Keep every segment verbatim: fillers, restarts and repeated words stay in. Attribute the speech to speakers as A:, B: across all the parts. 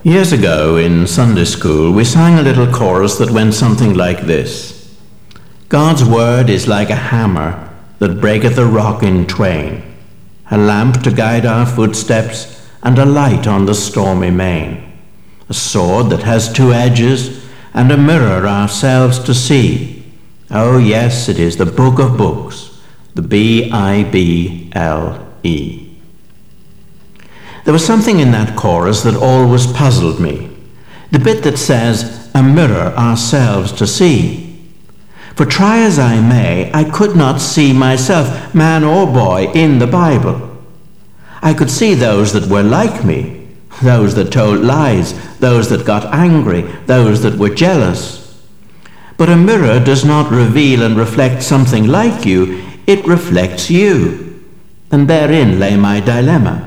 A: Years ago in Sunday school, we sang a little chorus that went something like this. God's word is like a hammer that breaketh a rock in twain, a lamp to guide our footsteps and a light on the stormy main, a sword that has two edges and a mirror ourselves to see. Oh yes, it is the book of books, the B I B L E. There was something in that chorus that always puzzled me. The bit that says, a mirror ourselves to see. For try as I may, I could not see myself, man or boy, in the Bible. I could see those that were like me, those that told lies, those that got angry, those that were jealous. But a mirror does not reveal and reflect something like you, it reflects you. And therein lay my dilemma.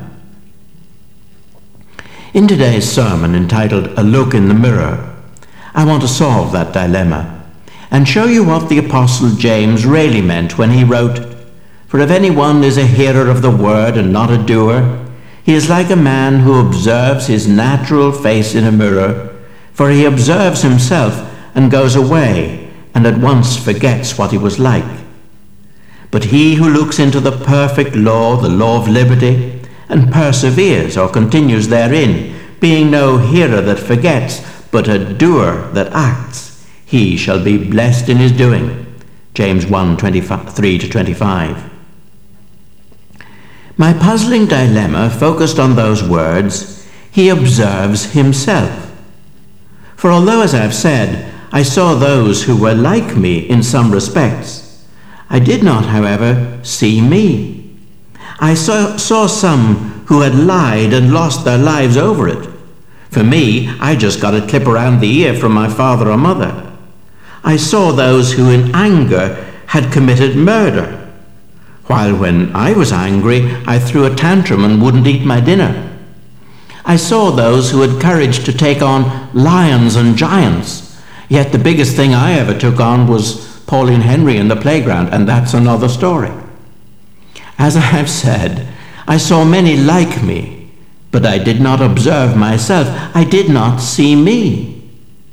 A: In today's sermon entitled A Look in the Mirror, I want to solve that dilemma and show you what the Apostle James really meant when he wrote, For if anyone is a hearer of the word and not a doer, he is like a man who observes his natural face in a mirror, for he observes himself and goes away and at once forgets what he was like. But he who looks into the perfect law, the law of liberty, and perseveres or continues therein, being no hearer that forgets, but a doer that acts, he shall be blessed in his doing. James one, twenty-three to twenty-five. My puzzling dilemma focused on those words, he observes himself. For although, as I've said, I saw those who were like me in some respects, I did not, however, see me. I saw, saw some who had lied and lost their lives over it. For me, I just got a clip around the ear from my father or mother. I saw those who in anger had committed murder, while when I was angry, I threw a tantrum and wouldn't eat my dinner. I saw those who had courage to take on lions and giants, yet the biggest thing I ever took on was Pauline Henry in the playground, and that's another story. As I have said, I saw many like me, but I did not observe myself. I did not see me.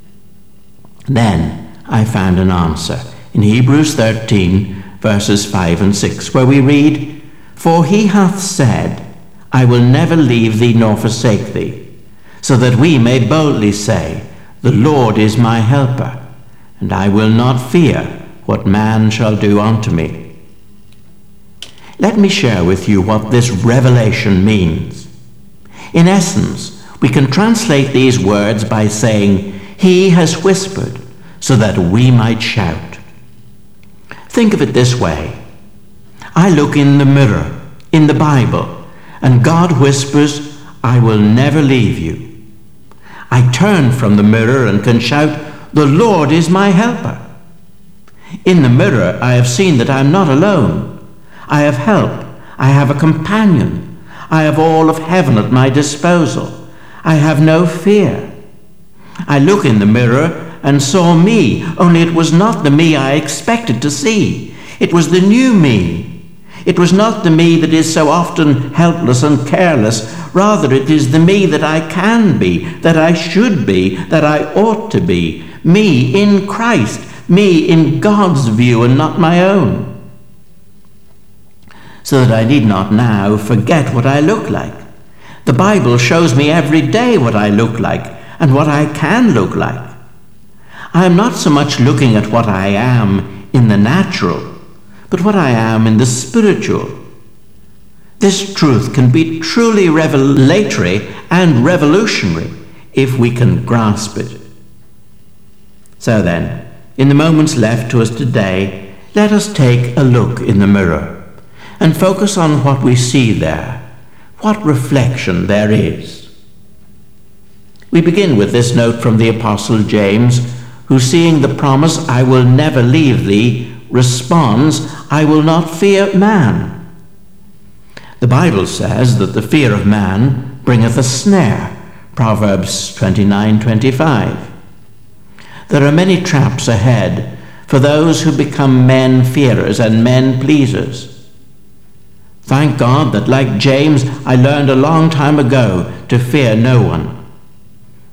A: Then I found an answer in Hebrews thirteen, verses five and six, where we read, For he hath said, I will never leave thee nor forsake thee, so that we may boldly say, The Lord is my helper, and I will not fear what man shall do unto me. Let me share with you what this revelation means. In essence, we can translate these words by saying, He has whispered so that we might shout. Think of it this way. I look in the mirror, in the Bible, and God whispers, I will never leave you. I turn from the mirror and can shout, The Lord is my helper. In the mirror, I have seen that I am not alone. I have help. I have a companion. I have all of heaven at my disposal. I have no fear. I look in the mirror and saw me, only it was not the me I expected to see. It was the new me. It was not the me that is so often helpless and careless. Rather, it is the me that I can be, that I should be, that I ought to be. Me in Christ, me in God's view and not my own. So that I need not now forget what I look like. The Bible shows me every day what I look like and what I can look like. I am not so much looking at what I am in the natural, but what I am in the spiritual. This truth can be truly revelatory and revolutionary if we can grasp it. So then, in the moments left to us today, let us take a look in the mirror and focus on what we see there, what reflection there is. We begin with this note from the Apostle James, who, seeing the promise, I will never leave thee, responds, I will not fear man. The Bible says that the fear of man bringeth a snare, Proverbs twenty-nine twenty-five. There are many traps ahead for those who become men-fearers and men-pleasers. Thank God that, like James, I learned a long time ago to fear no one.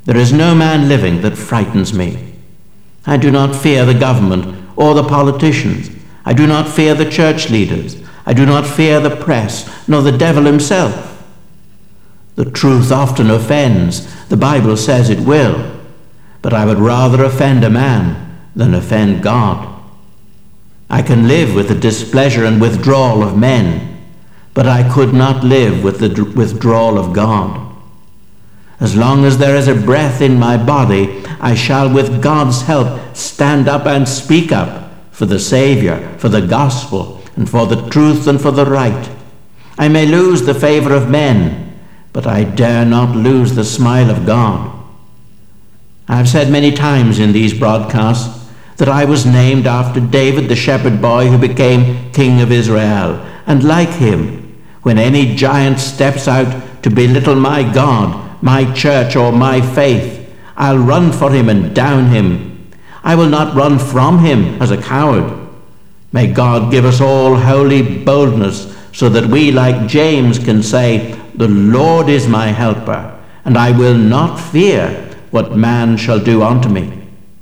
A: There is no man living that frightens me. I do not fear the government or the politicians. I do not fear the church leaders. I do not fear the press, nor the devil himself. The truth often offends. The Bible says it will. But I would rather offend a man than offend God. I can live with the displeasure and withdrawal of men, but I could not live with the withdrawal of God. As long as there is a breath in my body, I shall with God's help stand up and speak up for the Savior, for the gospel, and for the truth and for the right. I may lose the favor of men, but I dare not lose the smile of God. I have said many times in these broadcasts that I was named after David, the shepherd boy who became king of Israel. And like him, when any giant steps out to belittle my God, my church, or my faith, I'll run for him and down him. I will not run from him as a coward. May God give us all holy boldness so that we, like James, can say, "The Lord is my helper, and I will not fear what man shall do unto me."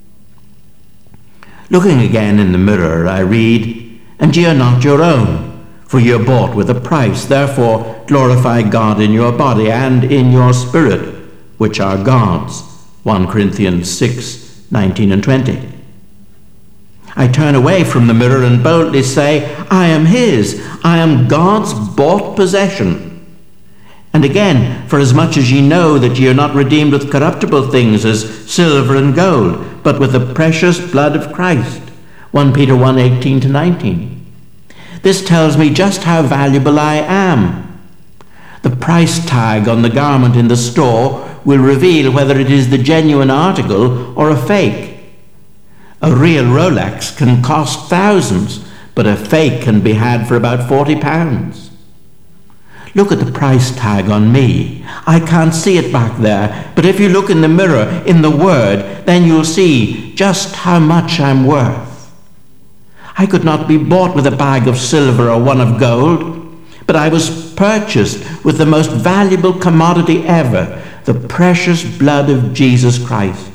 A: Looking again in the mirror, I read, "And ye are not your own, for ye are bought with a price. Therefore glorify God in your body and in your spirit, which are God's." First Corinthians six, nineteen and twenty. I turn away from the mirror and boldly say, I am his. I am God's bought possession. And again, for as much as ye know that ye are not redeemed with corruptible things as silver and gold, but with the precious blood of Christ. First Peter one, eighteen to nineteen. This tells me just how valuable I am. The price tag on the garment in the store will reveal whether it is the genuine article or a fake. A real Rolex can cost thousands, but a fake can be had for about forty pounds. Look at the price tag on me. I can't see it back there, but if you look in the mirror, in the Word, then you'll see just how much I'm worth. I could not be bought with a bag of silver or one of gold, but I was purchased with the most valuable commodity ever, the precious blood of Jesus Christ.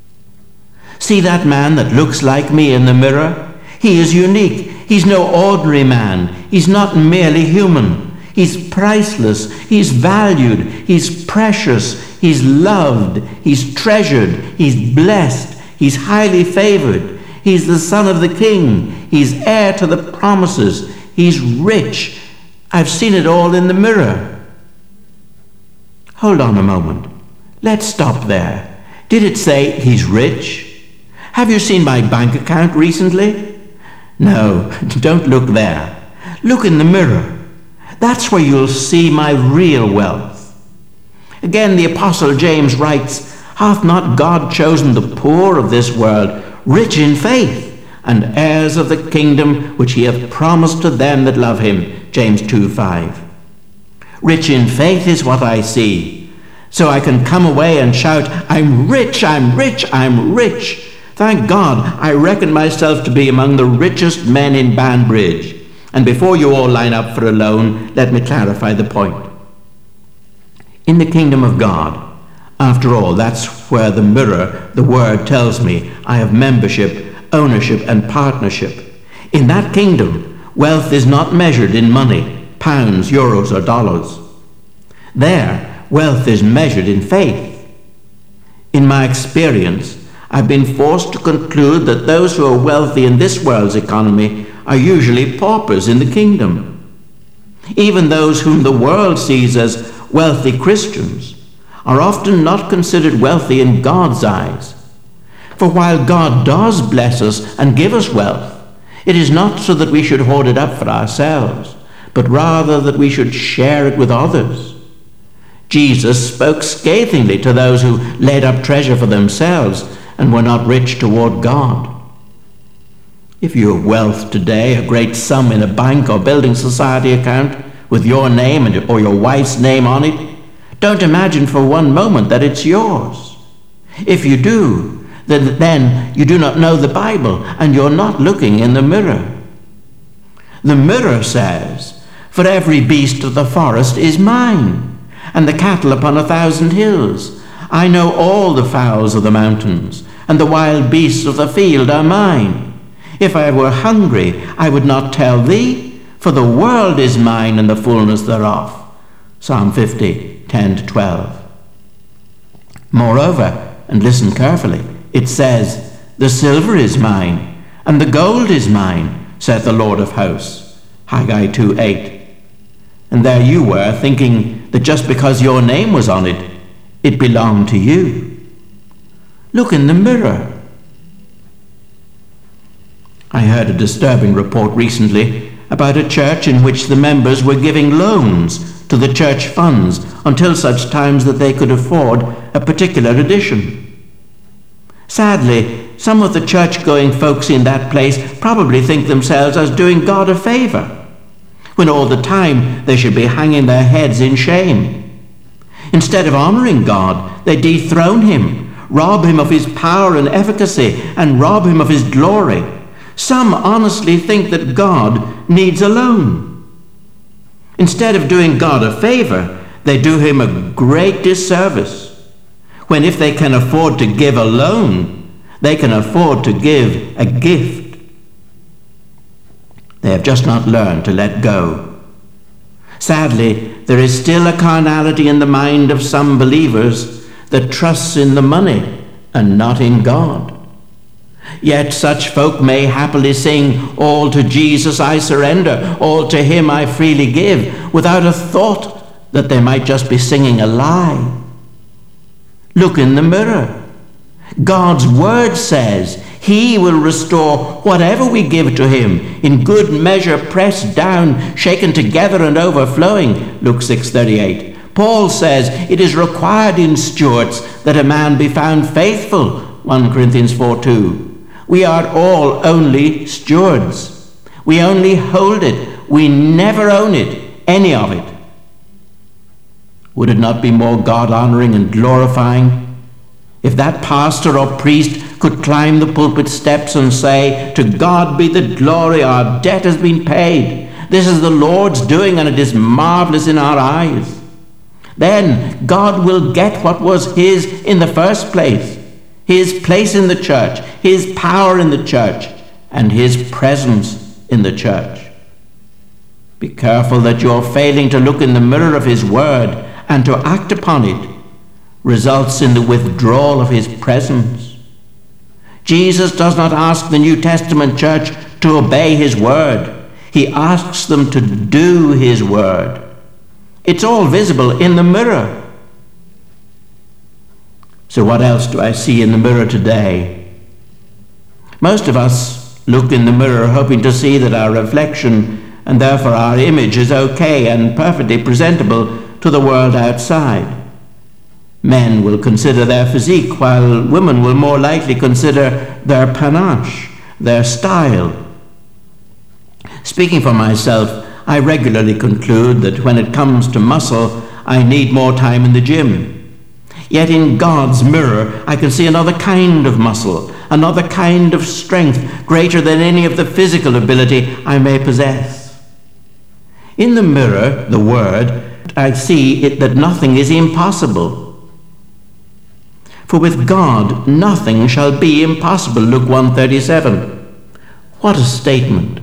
A: See that man that looks like me in the mirror? He is unique. He's no ordinary man. He's not merely human. He's priceless. He's valued. He's precious. He's loved. He's treasured. He's blessed. He's highly favored. He's the son of the king. He's heir to the promises. He's rich. I've seen it all in the mirror. Hold on a moment. Let's stop there. Did it say he's rich? Have you seen my bank account recently? No, don't look there. Look in the mirror. That's where you'll see my real wealth. Again, the Apostle James writes, Hath not God chosen the poor of this world, rich in faith, and heirs of the kingdom which he hath promised to them that love him? James two five. Rich in faith is what I see. So I can come away and shout, I'm rich, I'm rich, I'm rich. Thank God, I reckon myself to be among the richest men in Banbridge. And before you all line up for a loan, let me clarify the point. In the kingdom of God, after all, that's where the mirror, the word, tells me I have membership, ownership, and partnership. In that kingdom, wealth is not measured in money, pounds, euros, or dollars. There, wealth is measured in faith. In my experience, I've been forced to conclude that those who are wealthy in this world's economy are usually paupers in the kingdom. Even those whom the world sees as wealthy Christians are often not considered wealthy in God's eyes. For while God does bless us and give us wealth, it is not so that we should hoard it up for ourselves, but rather that we should share it with others. Jesus spoke scathingly to those who laid up treasure for themselves and were not rich toward God. If you have wealth today, a great sum in a bank or building society account with your name and, or your wife's name on it, don't imagine for one moment that it's yours. If you do, then, then you do not know the Bible and you're not looking in the mirror. The mirror says, For every beast of the forest is mine, and the cattle upon a thousand hills. I know all the fowls of the mountains, and the wild beasts of the field are mine. If I were hungry, I would not tell thee, for the world is mine and the fullness thereof. Psalm fifty, ten to twelve. Moreover, and listen carefully, it says, the silver is mine, and the gold is mine, saith the Lord of hosts. Haggai two, eight. And there you were, thinking that just because your name was on it, it belonged to you. Look in the mirror. I heard a disturbing report recently about a church in which the members were giving loans to the church funds until such times that they could afford a particular edition. Sadly, some of the church-going folks in that place probably think themselves as doing God a favour, when all the time they should be hanging their heads in shame. Instead of honouring God, they dethrone him, rob him of his power and efficacy, and rob him of his glory. Some honestly think that God needs a loan. Instead of doing God a favour, they do him a great disservice, when if they can afford to give a loan, they can afford to give a gift. They have just not learned to let go. Sadly, there is still a carnality in the mind of some believers that trusts in the money and not in God. Yet such folk may happily sing, all to Jesus I surrender, all to him I freely give, without a thought that they might just be singing a lie. Look in the mirror. God's word says he will restore whatever we give to him, in good measure, pressed down, shaken together and overflowing. Luke six thirty-eight. Paul says it is required in stewards that a man be found faithful. First Corinthians four two. We are all only stewards. We only hold it. We never own it, any of it. Would it not be more God-honoring and glorifying if that pastor or priest could climb the pulpit steps and say, to God be the glory, our debt has been paid. This is the Lord's doing, and it is marvelous in our eyes. Then God will get what was his in the first place, his place in the church, his power in the church, and his presence in the church. Be careful that you're failing to look in the mirror of his word and to act upon it results in the withdrawal of his presence. Jesus does not ask the New Testament church to obey his word. He asks them to do his word. It's all visible in the mirror. So what else do I see in the mirror today? Most of us look in the mirror hoping to see that our reflection and therefore our image is okay and perfectly presentable to the world outside. Men will consider their physique, while women will more likely consider their panache, their style. Speaking for myself, I regularly conclude that when it comes to muscle, I need more time in the gym. Yet in God's mirror, I can see another kind of muscle, another kind of strength, greater than any of the physical ability I may possess. In the mirror, the Word, I see it that nothing is impossible. For with God, nothing shall be impossible. Luke one thirty-seven. What a statement.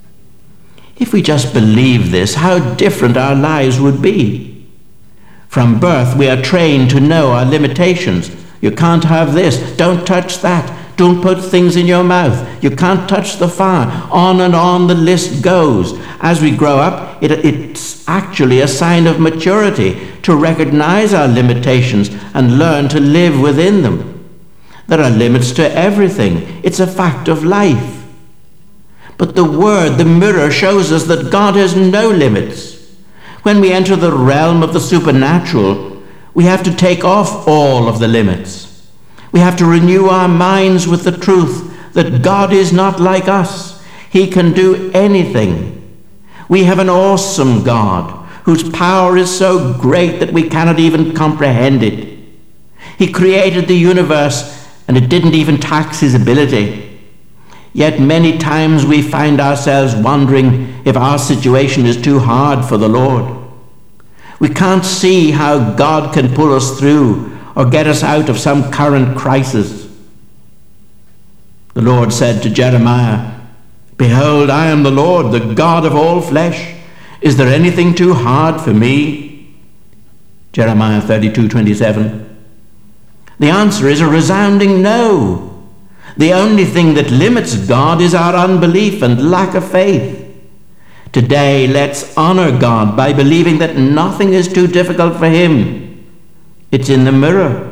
A: If we just believe this, how different our lives would be. From birth, we are trained to know our limitations. You can't have this. Don't touch that. Don't put things in your mouth. You can't touch the fire. On and on the list goes. As we grow up, it, it's actually a sign of maturity to recognize our limitations and learn to live within them. There are limits to everything. It's a fact of life. But the Word, the mirror, shows us that God has no limits. When we enter the realm of the supernatural, we have to take off all of the limits. We have to renew our minds with the truth that God is not like us. He can do anything. We have an awesome God whose power is so great that we cannot even comprehend it. He created the universe, and it didn't even tax his ability. Yet many times we find ourselves wondering if our situation is too hard for the Lord. We can't see how God can pull us through, or get us out of some current crisis. The Lord said to Jeremiah, "Behold, I am the Lord, the God of all flesh. Is there anything too hard for me?" Jeremiah thirty-two twenty-seven. The answer is a resounding no. The only thing that limits God is our unbelief and lack of faith. Today, let's honor God by believing that nothing is too difficult for him. It's in the mirror.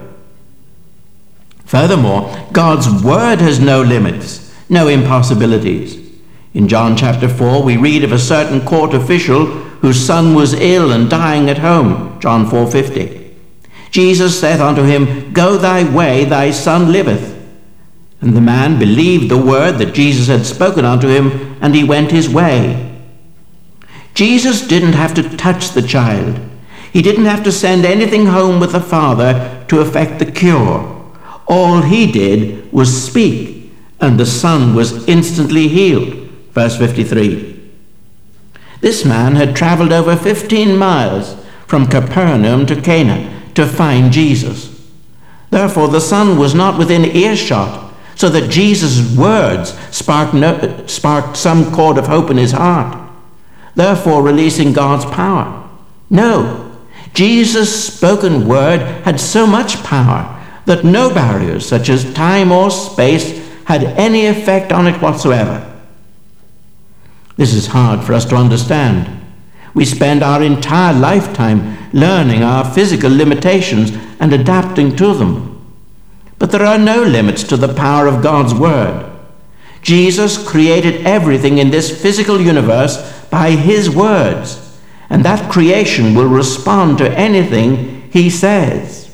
A: Furthermore, God's word has no limits, no impossibilities. In John chapter four, we read of a certain court official whose son was ill and dying at home, John four fifty. Jesus saith unto him, "Go thy way, thy son liveth." And the man believed the word that Jesus had spoken unto him, and he went his way. Jesus didn't have to touch the child. He didn't have to send anything home with the father to effect the cure. All he did was speak, and the son was instantly healed. Verse fifty-three. This man had traveled over fifteen miles from Capernaum to Cana to find Jesus. Therefore, the son was not within earshot, so that Jesus' words sparked, no, sparked some chord of hope in his heart, therefore releasing God's power. No, Jesus' spoken word had so much power that no barriers, such as time or space, had any effect on it whatsoever. This is hard for us to understand. We spend our entire lifetime learning our physical limitations and adapting to them. But there are no limits to the power of God's word. Jesus created everything in this physical universe by his words, and that creation will respond to anything he says.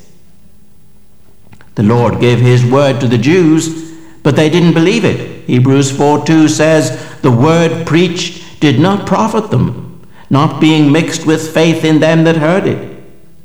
A: The Lord gave his word to the Jews, but they didn't believe it. Hebrews four two says, "The word preached did not profit them, not being mixed with faith in them that heard it."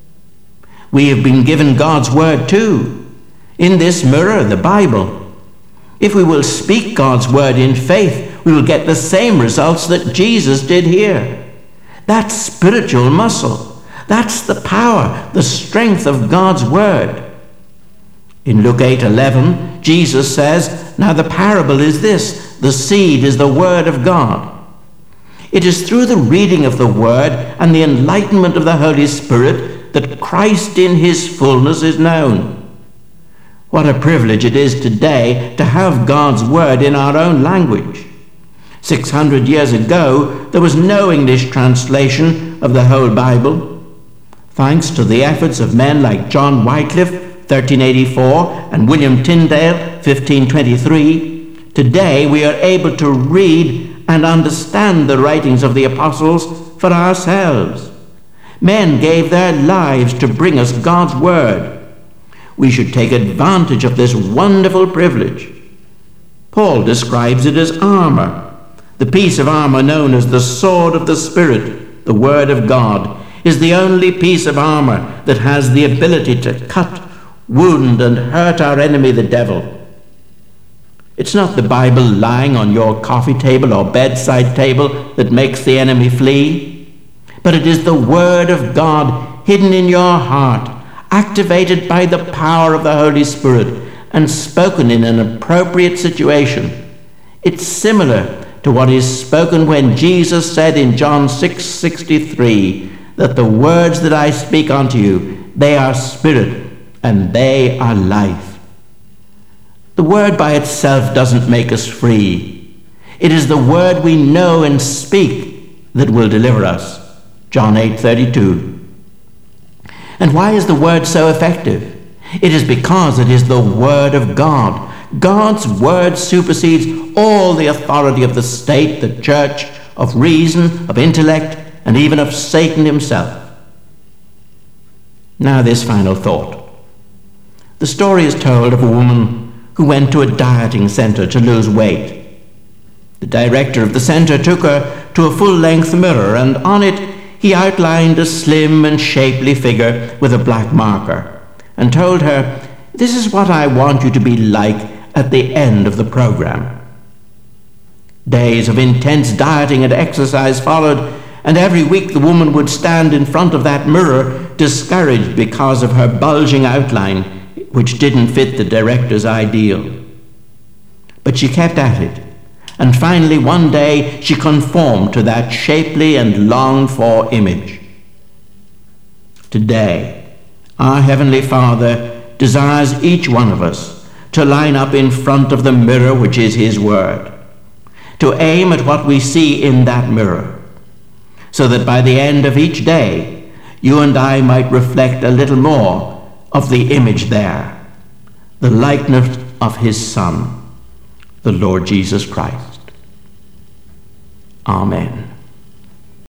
A: We have been given God's word too, in this mirror, the Bible. If we will speak God's word in faith, we will get the same results that Jesus did here. That's spiritual muscle. That's the power, the strength of God's word. In Luke eight eleven, Jesus says, "Now the parable is this, the seed is the word of God." It is through the reading of the word and the enlightenment of the Holy Spirit that Christ in his fullness is known. What a privilege it is today to have God's word in our own language. Six hundred years ago, there was no English translation of the whole Bible. Thanks to the efforts of men like John Wycliffe, thirteen eighty-four, and William Tyndale, fifteen twenty-three, today we are able to read and understand the writings of the apostles for ourselves. Men gave their lives to bring us God's word. We should take advantage of this wonderful privilege. Paul describes it as armor, the piece of armor known as the sword of the Spirit, the word of God, is the only piece of armor that has the ability to cut, wound, and hurt our enemy, the devil. It's not the Bible lying on your coffee table or bedside table that makes the enemy flee, but it is the word of God hidden in your heart, activated by the power of the Holy Spirit and spoken in an appropriate situation. It's similar to what is spoken when Jesus said in John six sixty-three that the words that I speak unto you, they are spirit and they are life. The word by itself doesn't make us free. It is the word we know and speak that will deliver us. John eight thirty-two. And why is the word so effective? It is because it is the word of God. God's word supersedes all the authority of the state, the church, of reason, of intellect, and even of Satan himself. Now this final thought. The story is told of a woman who went to a dieting center to lose weight. The director of the center took her to a full-length mirror, and on it he outlined a slim and shapely figure with a black marker and told her, "This is what I want you to be like at the end of the program." Days of intense dieting and exercise followed, And every week the woman would stand in front of that mirror, discouraged because of her bulging outline, which didn't fit the director's ideal. But she kept at it, and finally one day she conformed to that shapely and longed-for image. Today, our Heavenly Father desires each one of us to line up in front of the mirror which is His Word, to aim at what we see in that mirror, so that by the end of each day, you and I might reflect a little more of the image there, the likeness of His Son, the Lord Jesus Christ. Amen.